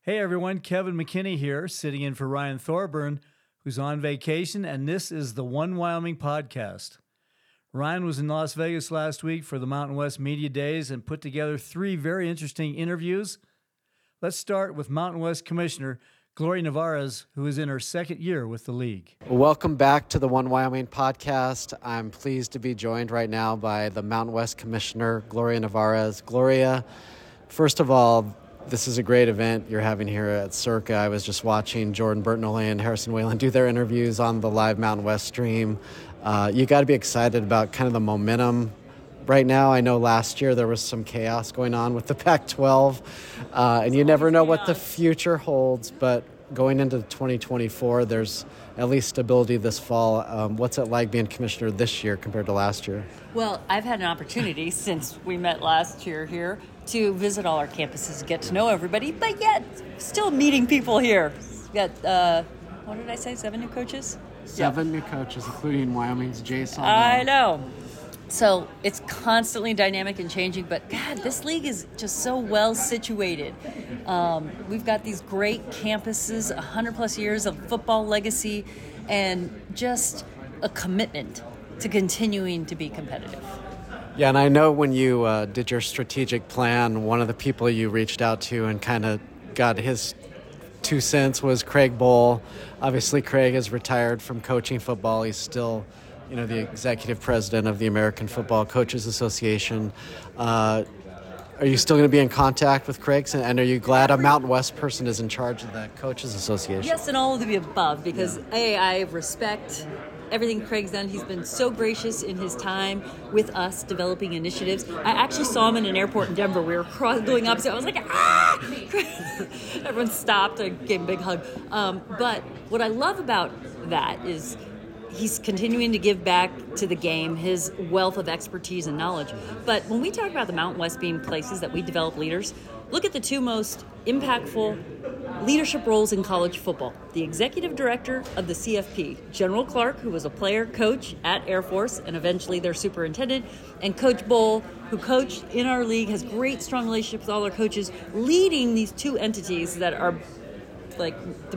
Hey everyone, Kevin McKinney here, sitting in for Ryan Thorburn, who's on vacation, and this is the One Wyoming podcast. Ryan was in Las Vegas last week for the Mountain West Media Days and put together 3 very interesting interviews. Let's start with Mountain West Commissioner Gloria Nevarez, who is in her 2nd year with the league. Welcome back to the One Wyoming podcast. I'm pleased to be joined right now by the Mountain West Commissioner, Gloria Nevarez. Gloria, first of all, this is a great event you're having here at Circa. I was just watching Jordan Bertinelli and Harrison Whalen do their interviews on the live Mountain West stream. You got to be excited about kind of the momentum right now. I know last year there was some chaos going on with the Pac-12, and you never know what the future holds, but going into 2024, there's at least stability this fall. What's it like being commissioner this year compared to last year? Well, I've had an opportunity since we met last year here to visit all our campuses, get to know everybody, but yet still meeting people here. We got, what did I say, 7 new coaches? 7 new coaches, including Wyoming's Jason. I know. So it's constantly dynamic and changing, but God, this league is just so well situated. We've got these great campuses, 100 plus years of football legacy, and just a commitment to continuing to be competitive. Yeah, and I know when you did your strategic plan, one of the people you reached out to and kind of got his 2 cents was Craig Bohl. Obviously, Craig is retired from coaching football. He's still, the executive president of the American Football Coaches Association. Are you still going to be in contact with Craig? And are you glad a Mountain West person is in charge of the Coaches Association? Yes, and all of the above, because I respect everything Craig's done. He's been so gracious in his time with us developing initiatives. I actually saw him in an airport in Denver. We were going opposite. I was like, ah! Everyone stopped. I gave him a big hug. But what I love about that is he's continuing to give back to the game, his wealth of expertise and knowledge. But when we talk about the Mountain West being places that we develop leaders, look at the 2 most impactful leadership roles in college football. The executive director of the CFP, General Clark, who was a player coach at Air Force and eventually their superintendent, and Coach Bohl, who coached in our league, has great, strong relationships with all our coaches, leading these 2 entities that are like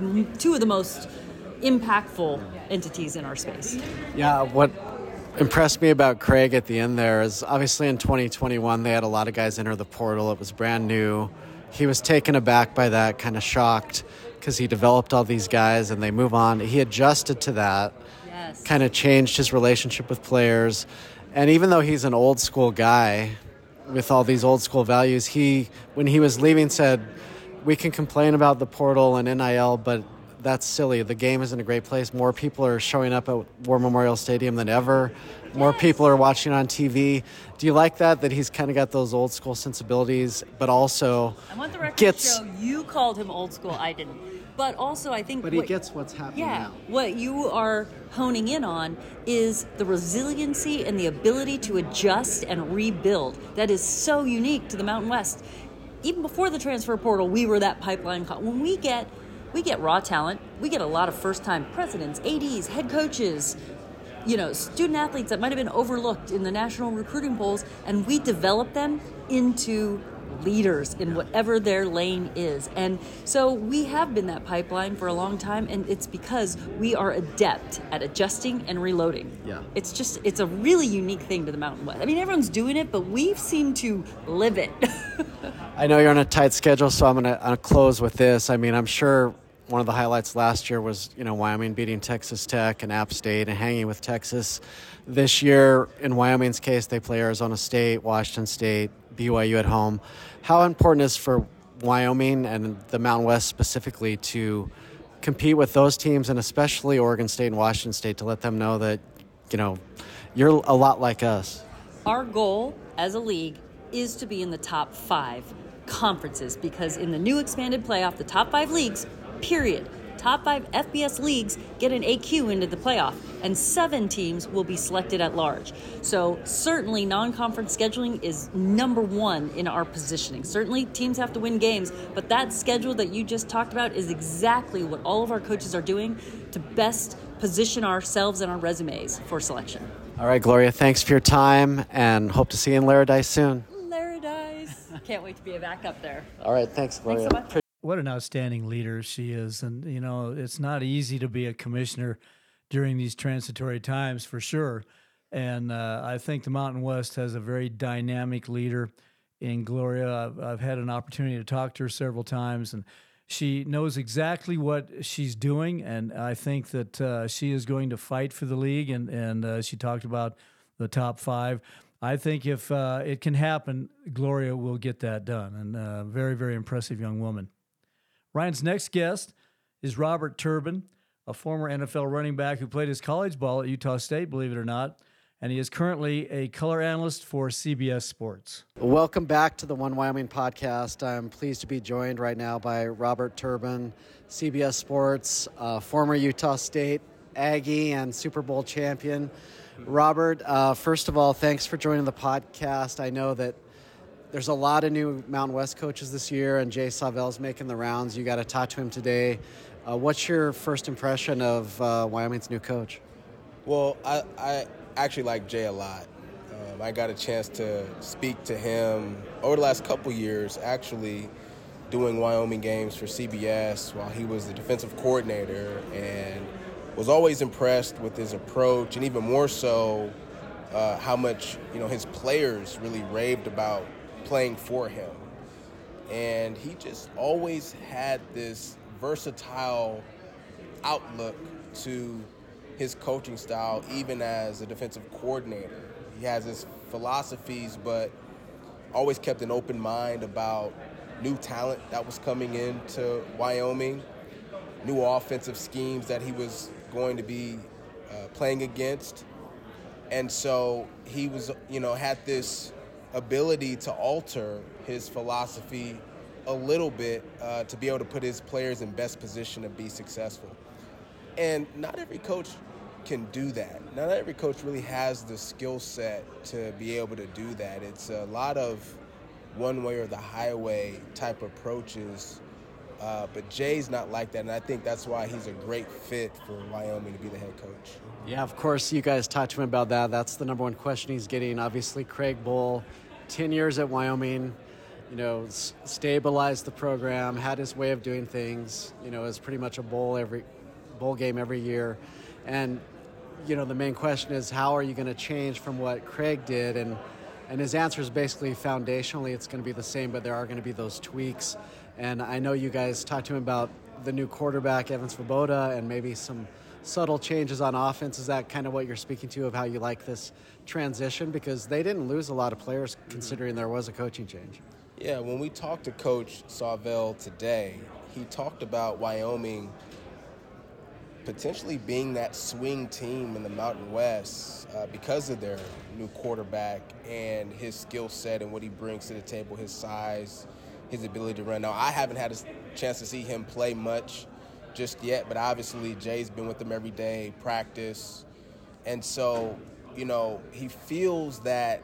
2 of the most impactful entities in our space. Yeah, what impressed me about Craig at the end there is obviously in 2021 they had a lot of guys enter the portal. It was brand new. He was taken aback by that, kind of shocked because he developed all these guys and they move on. He adjusted to that, yes. Kind of changed his relationship with players. And even though he's an old school guy with all these old school values, when he was leaving said, we can complain about the portal and NIL, but that's silly. The game is in a great place. More people are showing up at War Memorial Stadium than ever. More people are watching on TV. Do you like that he's kind of got those old school sensibilities, but also I want the record to show you called him old school. I didn't. But also I think... But he gets what's happening now. What you are honing in on is the resiliency and the ability to adjust and rebuild. That is so unique to the Mountain West. Even before the transfer portal, we were that pipeline. When we get raw talent. We get a lot of first-time presidents, ADs, head coaches, student athletes that might have been overlooked in the national recruiting polls, and we develop them into leaders in whatever their lane is. And so we have been that pipeline for a long time, and it's because we are adept at adjusting and reloading. Yeah. It's a really unique thing to the Mountain West. I mean, everyone's doing it, but we've seemed to live it. I know you're on a tight schedule, so I'm going to close with this. I mean, I'm sure one of the highlights last year was, Wyoming beating Texas Tech and App State and hanging with Texas. This year, in Wyoming's case, they play Arizona State, Washington State, BYU at home. How important is for Wyoming and the Mountain West specifically to compete with those teams, and especially Oregon State and Washington State, to let them know that, you're a lot like us? Our goal as a league is to be in the top 5 conferences, because in the new expanded playoff, the top 5 leagues, period, top 5 FBS leagues get an AQ into the playoff, and 7 teams will be selected at large. So certainly non-conference scheduling is number 1 in our positioning. Certainly teams have to win games, but that schedule that you just talked about is exactly what all of our coaches are doing to best position ourselves and our resumes for selection. All right, Gloria, thanks for your time, and hope to see you in Laradice soon. Laradice. Can't wait to be back up there. All right, thanks, Gloria. Thanks so much. what an outstanding leader she is. And, it's not easy to be a commissioner during these transitory times for sure. And I think the Mountain West has a very dynamic leader in Gloria. I've had an opportunity to talk to her several times, and she knows exactly what she's doing. And I think that she is going to fight for the league. And she talked about the top 5. I think if it can happen, Gloria will get that done. And very, very impressive young woman. Ryan's next guest is Robert Turbin, a former NFL running back who played his college ball at Utah State, believe it or not. And he is currently a color analyst for CBS Sports. Welcome back to the One Wyoming podcast. I'm pleased to be joined right now by Robert Turbin, CBS Sports, former Utah State Aggie and Super Bowl champion. Robert, first of all, thanks for joining the podcast. I know that there's a lot of new Mountain West coaches this year, and Jay Sawvel's making the rounds. You got to talk to him today. What's your first impression of Wyoming's new coach? Well, I actually like Jay a lot. I got a chance to speak to him over the last couple years, actually doing Wyoming games for CBS while he was the defensive coordinator, and was always impressed with his approach, and even more so how much his players really raved about playing for him. And he just always had this versatile outlook to his coaching style, even as a defensive coordinator. He has his philosophies, but always kept an open mind about new talent that was coming into Wyoming, new offensive schemes that he was going to be playing against. And so he was, had this ability to alter his philosophy a little bit to be able to put his players in best position to be successful. And not every coach can do that. Not every coach really has the skill set to be able to do that. It's a lot of one way or the highway type approaches. But Jay's not like that, and I think that's why he's a great fit for Wyoming to be the head coach. Yeah, of course, you guys talked to him about that. That's the number one question he's getting. Obviously, Craig Bull, 10 years at Wyoming, stabilized the program, had his way of doing things, is pretty much a bowl game every year. And, the main question is, how are you going to change from what Craig did? And his answer is basically foundationally it's going to be the same, but there are going to be those tweaks. And I know you guys talked to him about the new quarterback, Evan Svoboda, and maybe some subtle changes on offense. Is that kind of what you're speaking to, of how you like this transition? Because they didn't lose a lot of players considering there was a coaching change. Yeah, when we talked to Coach Sawvel today, he talked about Wyoming potentially being that swing team in the Mountain West because of their new quarterback and his skill set and what he brings to the table, his size, his ability to run. Now, I haven't had a chance to see him play much just yet, but obviously Jay's been with him every day, practice. And so, he feels that,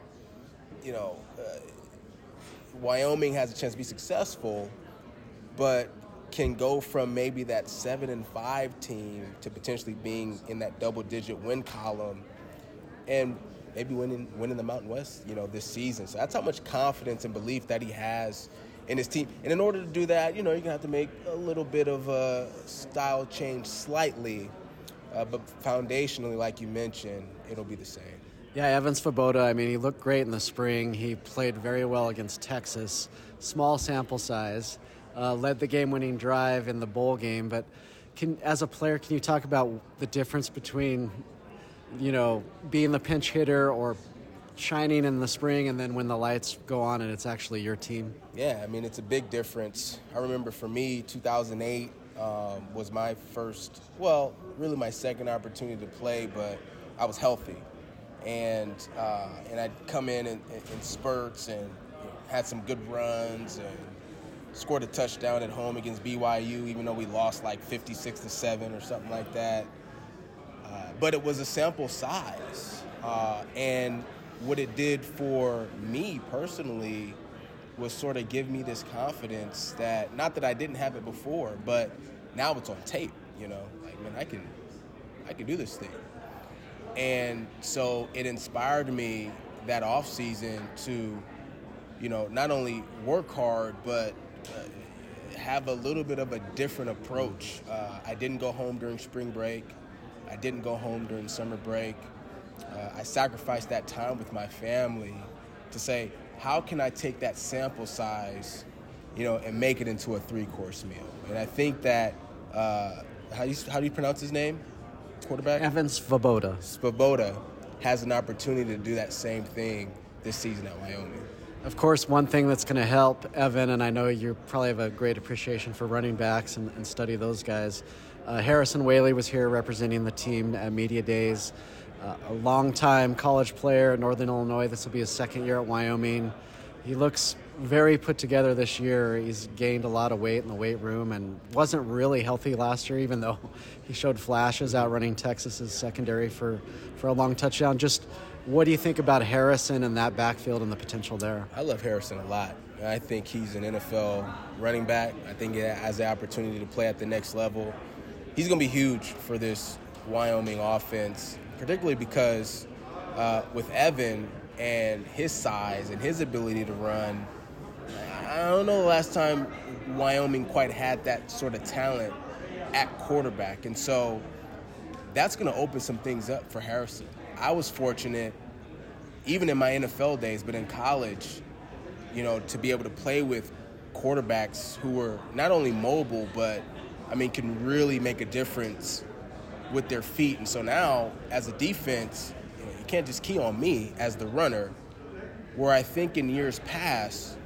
Wyoming has a chance to be successful, but can go from maybe that 7-5 team to potentially being in that double-digit win column and maybe winning the Mountain West, this season. So that's how much confidence and belief that he has in his team. And in order to do that, you're going to have to make a little bit of a style change slightly, but foundationally, like you mentioned, it'll be the same. Yeah, Evan Svoboda, he looked great in the spring. He played very well against Texas. Small sample size. Led the game-winning drive in the bowl game. But as a player, can you talk about the difference between, being the pinch hitter or shining in the spring and then when the lights go on and it's actually your team? Yeah, it's a big difference. I remember for me, 2008 was my first, really my second opportunity to play, but I was healthy. And I'd come in spurts and had some good runs and scored a touchdown at home against BYU, even though we lost like 56-7 or something like that. But it was a sample size. And what it did for me personally was sort of give me this confidence that, not that I didn't have it before, but now it's on tape, I can do this thing. And so it inspired me that offseason to, not only work hard, but have a little bit of a different approach. I didn't go home during spring break. I didn't go home during summer break. I sacrificed that time with my family to say, how can I take that sample size, and make it into a 3-course meal? And I think that, how do you pronounce his name? Quarterback? Evan Svoboda. Svoboda has an opportunity to do that same thing this season at Wyoming. Of course, one thing that's going to help Evan, and I know you probably have a great appreciation for running backs and study those guys. Harrison Whaley was here representing the team at Media Days. A longtime college player at Northern Illinois. This will be his second year at Wyoming. He looks very put together this year. He's gained a lot of weight in the weight room and wasn't really healthy last year, even though he showed flashes out running Texas's secondary for a long touchdown. Just what do you think about Harrison and that backfield and the potential there? I love Harrison a lot. I think he's an NFL running back. I think he has the opportunity to play at the next level. He's going to be huge for this Wyoming offense, particularly because with Evan and his size and his ability to run, I don't know the last time Wyoming quite had that sort of talent at quarterback. And so that's going to open some things up for Harrison. I was fortunate, even in my NFL days, but in college, to be able to play with quarterbacks who were not only mobile, but, can really make a difference with their feet. And so now, as a defense, you can't just key on me as the runner, where I think in years past,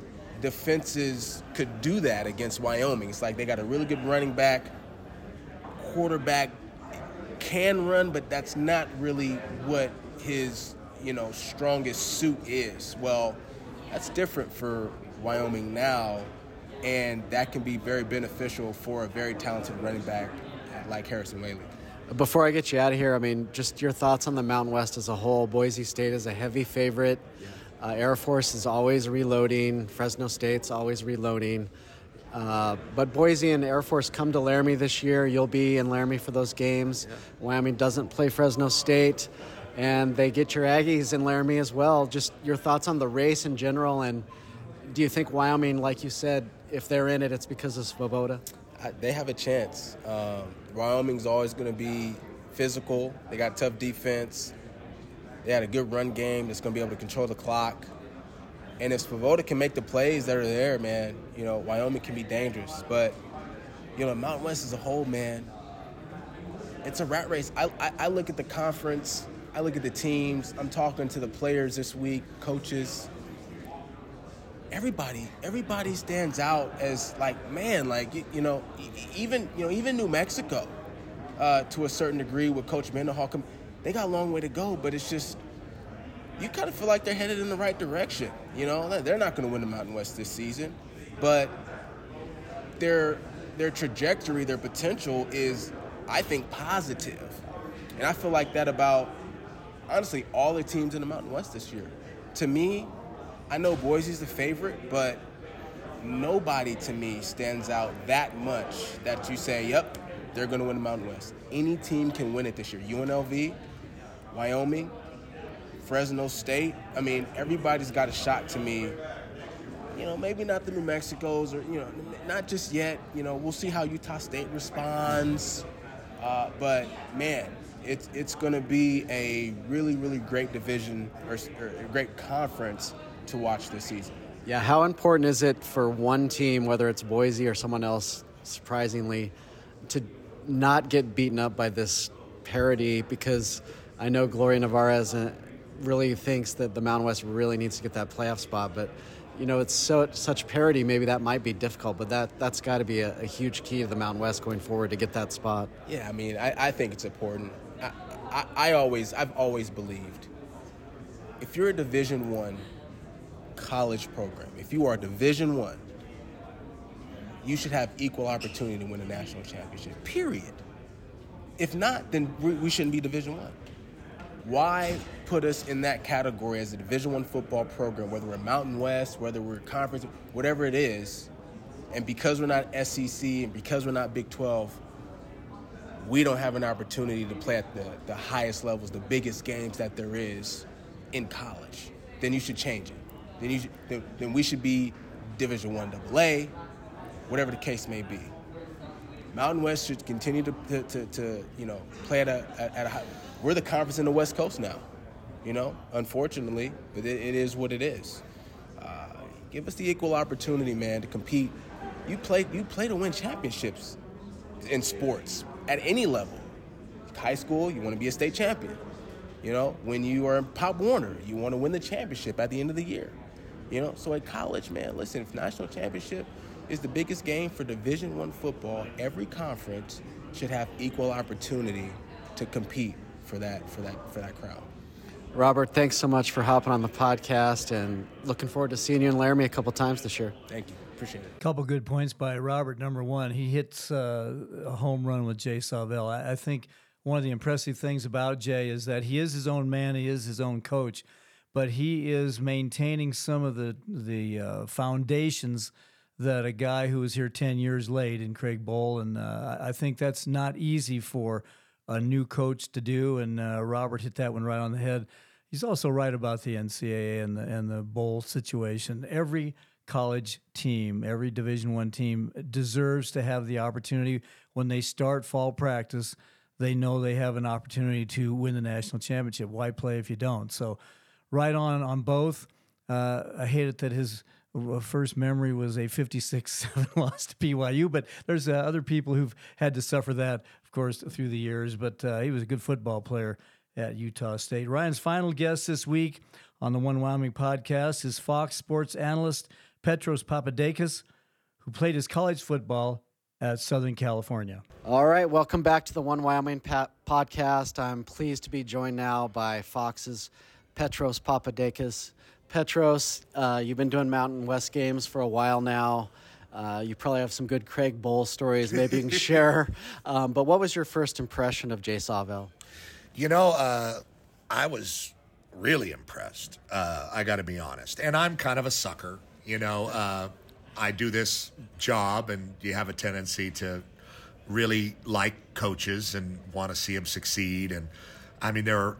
defenses could do that against Wyoming. It's like they got a really good running back, quarterback can run, but that's not really what his, strongest suit is. Well, that's different for Wyoming now, and that can be very beneficial for a very talented running back like Harrison Whaley. Before I get you out of here, just your thoughts on the Mountain West as a whole. Boise State is a heavy favorite. Air Force is always reloading. Fresno State's always reloading. But Boise and Air Force come to Laramie this year. You'll be in Laramie for those games. Yeah. Wyoming doesn't play Fresno State, and they get your Aggies in Laramie as well. Just your thoughts on the race in general, and do you think Wyoming, like you said, if they're in it, it's because of Svoboda? They have a chance. Wyoming's always going to be physical. They got tough defense. They had a good run game that's going to be able to control the clock. And if Svoboda can make the plays that are there, man, Wyoming can be dangerous. But, Mountain West as a whole, man, it's a rat race. I look at the conference. I look at the teams. I'm talking to the players this week, coaches. Everybody stands out as even New Mexico, to a certain degree with Coach Mendenhall, they got a long way to go, but it's just, you kind of feel like they're headed in the right direction. They're not going to win the Mountain West this season, but their trajectory, their potential is, I think, positive. And I feel like that about, honestly, all the teams in the Mountain West this year. To me, I know Boise's the favorite, but nobody to me stands out that much that you say, yep, they're going to win the Mountain West. Any team can win it this year. UNLV, Wyoming, Fresno State. Everybody's got a shot to me. Maybe not the New Mexicos or, not just yet. We'll see how Utah State responds. But, man, it's going to be a really, really great division or a great conference to watch this season. Yeah, how important is it for one team, whether it's Boise or someone else, surprisingly, to not get beaten up by this parity? Because I know Gloria Nevarez really thinks that the Mountain West really needs to get that playoff spot, but it's such parity, maybe that might be difficult, but that's got to be a huge key to the Mountain West going forward to get that spot. Yeah, I think it's important. I've always believed if you're a Division I college program, if you are Division I, you should have equal opportunity to win a national championship, period. If not, then we shouldn't be Division I. Why put us in that category as a Division I football program, whether we're Mountain West, whether we're conference, whatever it is, and because we're not SEC and because we're not Big 12, we don't have an opportunity to play at the highest levels, the biggest games that there is in college. Then you should change it. Then we should be Division I AA, whatever the case may be. Mountain West should continue to play at a high. We're the conference in the West Coast now, unfortunately, but it is what it is. Give us the equal opportunity, man, to compete. You play to win championships in sports at any level. High school, you want to be a state champion. When you are in Pop Warner, you want to win the championship at the end of the year. So at college, man, listen, if national championship is the biggest game for Division I football, every conference should have equal opportunity to compete for that crown. Robert, thanks so much for hopping on the podcast, and looking forward to seeing you in Laramie a couple times this year. Thank you. Appreciate it. A couple good points by Robert. Number one, he hits a home run with Jay Sawvel. I think one of the impressive things about Jay is that he is his own man, he is his own coach, but he is maintaining some of the foundations that a guy who was here 10 years late in Craig Bohl, and I think that's not easy for a new coach to do, and Robert hit that one right on the head. He's also right about the NCAA and the bowl situation. Every college team, every Division I team deserves to have the opportunity when they start fall practice. They know they have an opportunity to win the national championship. Why play if you don't? So right on both. I hate it that his first memory was a 56-7 loss to BYU, but there's other people who've had to suffer that, of course, through the years. But he was a good football player at Utah State. Ryan's final guest this week on the One Wyoming podcast is Fox Sports analyst Petros Papadakis, who played his college football at Southern California. All right, welcome back to the One Wyoming podcast. I'm pleased to be joined now by Fox's Petros Papadakis. Petros, you've been doing Mountain West games for a while now. You probably have some good Craig Bohl stories maybe you can share. But what was your first impression of Jay Sawvel? I was really impressed. I got to be honest. And I'm kind of a sucker. I do this job, and you have a tendency to really like coaches and want to see them succeed. And I mean, there's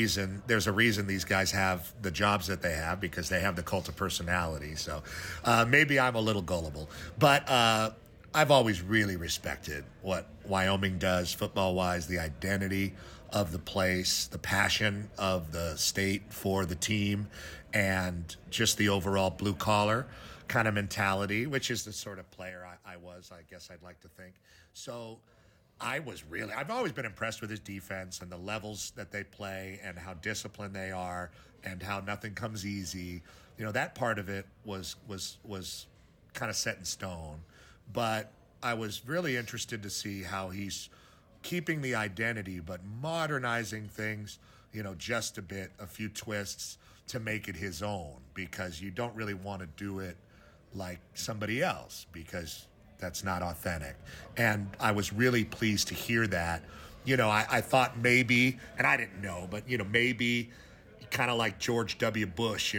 a reason these guys have the jobs that they have, because they have the cult of personality. So maybe I'm a little gullible, but I've always really respected what Wyoming does football-wise, the identity of the place, the passion of the state for the team, and just the overall blue-collar kind of mentality, which is the sort of player I was, I guess I'd like to think. So I've always been impressed with his defense and the levels that they play and how disciplined they are and how nothing comes easy. That part of it was kind of set in stone. But I was really interested to see how he's keeping the identity but modernizing things, just a bit, a few twists to make it his own, because you don't really want to do it like somebody else, because that's not authentic. And I was really pleased to hear that. I thought maybe, and I didn't know, but, maybe kind of like George W. Bush,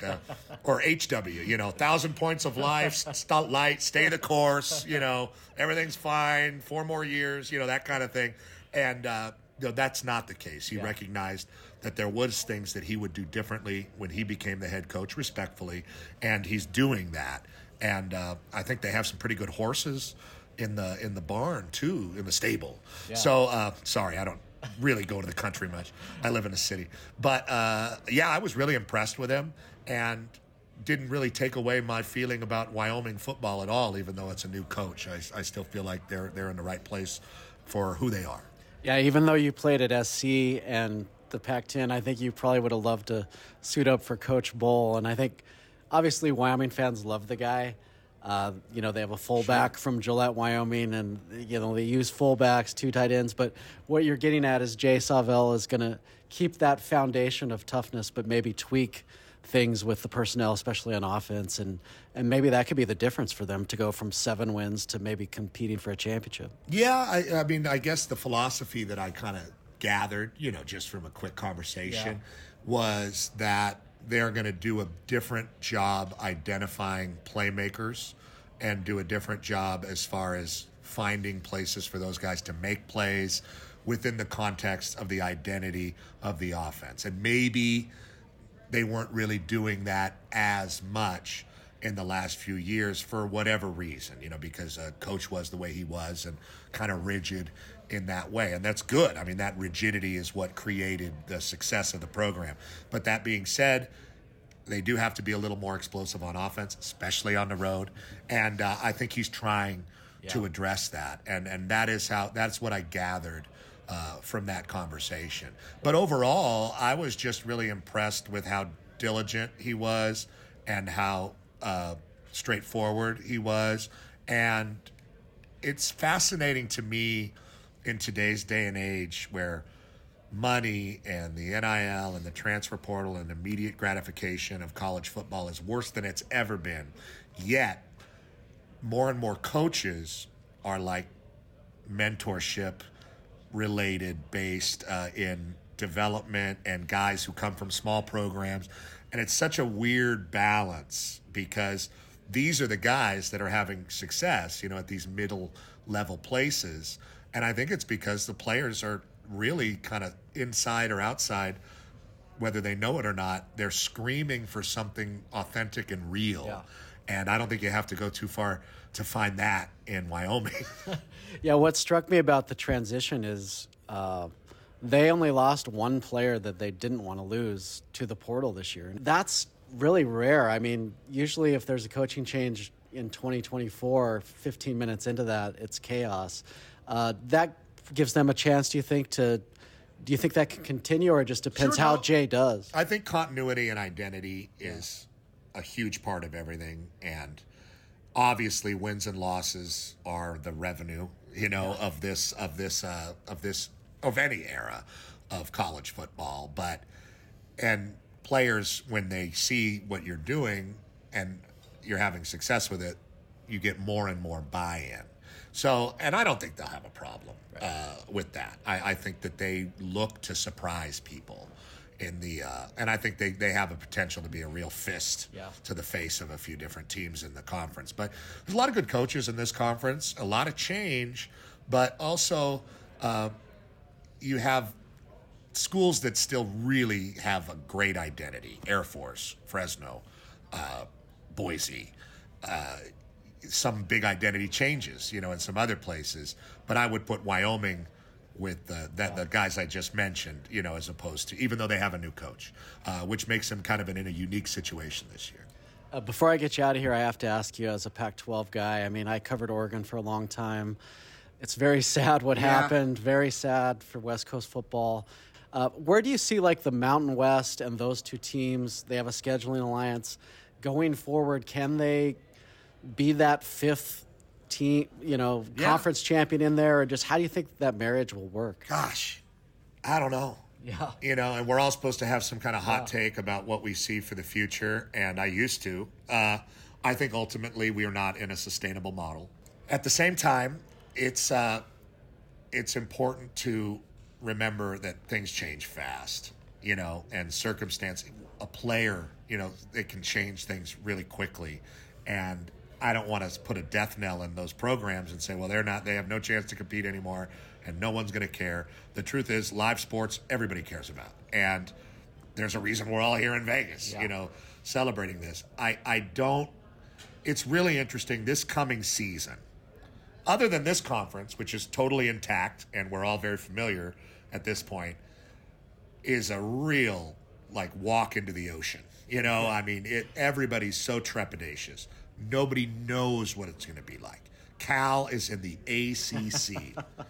or HW, 1,000 points of life, stay the course, everything's fine, 4 more years, that kind of thing. And, that's not the case. He recognized that there was things that he would do differently when he became the head coach, respectfully, and he's doing that. And I think they have some pretty good horses in the barn too, in the stable. Yeah. So sorry, I don't really go to the country much. I live in a city. But I was really impressed with him, and didn't really take away my feeling about Wyoming football at all, even though it's a new coach. I still feel like they're in the right place for who they are. Yeah, even though you played at SC and the Pac-10, I think you probably would have loved to suit up for Coach Bohl. And I think, obviously, Wyoming fans love the guy. They have a fullback from Gillette, Wyoming, and, they use fullbacks, 2 tight ends. But what you're getting at is Jay Sawvel is going to keep that foundation of toughness, but maybe tweak things with the personnel, especially on offense. And maybe that could be the difference for them to go from 7 wins to maybe competing for a championship. Yeah, I mean, I guess the philosophy that I kind of gathered, just from a quick conversation, was that they're going to do a different job identifying playmakers and do a different job as far as finding places for those guys to make plays within the context of the identity of the offense. And maybe they weren't really doing that as much in the last few years for whatever reason, because a coach was the way he was and kind of rigid in that way. And that's good. I mean, that rigidity is what created the success of the program. But that being said, they do have to be a little more explosive on offense, especially on the road. And I think he's trying to address that. And that's what I gathered from that conversation. But overall, I was just really impressed with how diligent he was and how straightforward he was. And it's fascinating to me in today's day and age where money and the NIL and the transfer portal and immediate gratification of college football is worse than it's ever been. Yet, more and more coaches are like mentorship related, based in development, and guys who come from small programs. And it's such a weird balance because these are the guys that are having success, at these middle level places. And I think it's because the players are really kind of inside or outside, whether they know it or not, they're screaming for something authentic and real. Yeah. And I don't think you have to go too far to find that in Wyoming. Yeah, what struck me about the transition is they only lost one player that they didn't want to lose to the portal this year. That's really rare. I mean, usually if there's a coaching change in 2024, 15 minutes into that, it's chaos. That gives them a chance, do you think that can continue, or it just depends how Jay does? I think continuity and identity is a huge part of everything. And obviously wins and losses are the revenue, of any era of college football. And players, when they see what you're doing and you're having success with it, you get more and more buy-in. So, and I don't think they'll have a problem with that. I think that they look to surprise people and I think they have a potential to be a real fist to the face of a few different teams in the conference. But there's a lot of good coaches in this conference, a lot of change, but also you have schools that still really have a great identity. Air Force, Fresno, Boise, some big identity changes, in some other places. But I would put Wyoming with the guys I just mentioned, as opposed to, even though they have a new coach, which makes them kind of in a unique situation this year. Before I get you out of here, I have to ask you, as a Pac-12 guy, I mean, I covered Oregon for a long time. It's very sad what happened, very sad for West Coast football. Where do you see the Mountain West and those two teams? They have a scheduling alliance going forward. Can they be that fifth team, conference champion in there, or just how do you think that marriage will work? Gosh, I don't know. Yeah. And we're all supposed to have some kind of hot take about what we see for the future, and I used to. I think ultimately we are not in a sustainable model. At the same time, it's important to remember that things change fast, and circumstance. A player, it can change things really quickly, and I don't want to put a death knell in those programs and say, well, they have no chance to compete anymore and no one's going to care. The truth is, live sports, everybody cares about. And there's a reason we're all here in Vegas, celebrating this. It's really interesting this coming season. Other than this conference, which is totally intact and we're all very familiar at this point, is a real, walk into the ocean. I mean, everybody's so trepidatious. Nobody knows what it's going to be like. Cal is in the ACC.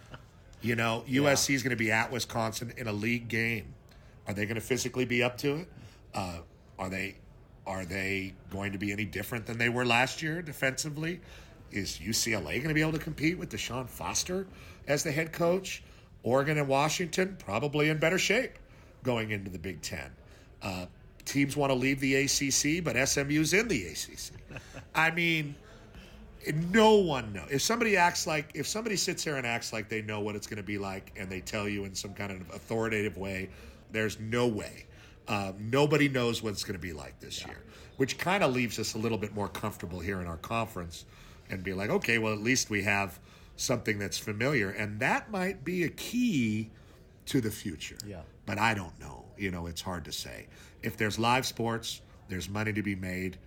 USC is going to be at Wisconsin in a league game. Are they going to physically be up to it? Are they going to be any different than they were last year defensively? Is UCLA going to be able to compete with Deshaun Foster as the head coach? Oregon and Washington probably in better shape going into the Big Ten. Teams want to leave the ACC, but SMU's in the ACC. I mean, no one knows. If somebody sits here and acts like they know what it's going to be like, and they tell you in some kind of authoritative way, there's no way. Nobody knows what it's going to be like this year, which kind of leaves us a little bit more comfortable here in our conference and be like, okay, well, at least we have something that's familiar. And that might be a key to the future. Yeah. But I don't know. It's hard to say. If there's live sports, there's money to be made.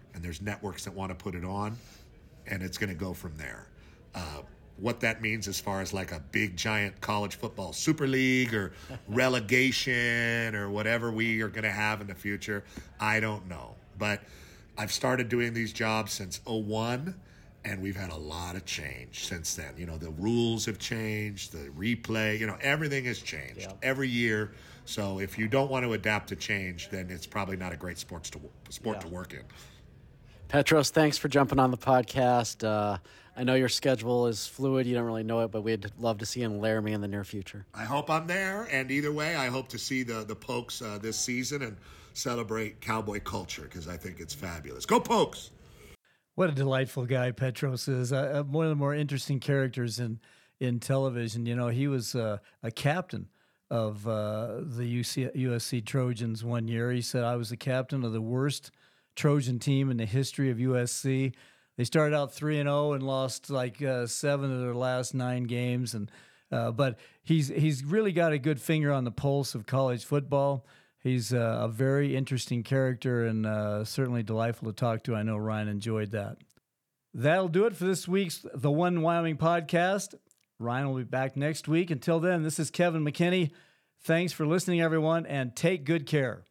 and there's networks that want to put it on, and it's going to go from there. What that means as far as like a big giant college football super league or relegation or whatever we are going to have in the future, I don't know. But I've started doing these jobs since '01, and we've had a lot of change since then. You know, the rules have changed, the replay, everything has changed every year. So if you don't want to adapt to change, then it's probably not a great sport to work in. Petros, thanks for jumping on the podcast. I know your schedule is fluid. You don't really know it, but we'd love to see you in Laramie in the near future. I hope I'm there, and either way, I hope to see the Pokes this season and celebrate cowboy culture because I think it's fabulous. Go Pokes! What a delightful guy Petros is. One of the more interesting characters in television. He was a captain of the USC Trojans one year. He said, I was the captain of the worst Trojan team in the history of USC. They started out 3-0 and lost like 7 of their last 9 games, but he's really got a good finger on the pulse of college football. He's a very interesting character and certainly delightful to talk to. I know Ryan enjoyed that. That'll do it for this week's The One Wyoming podcast. Ryan will be back next week. Until then, this is Kevin McKinney. Thanks for listening, everyone, and take good care.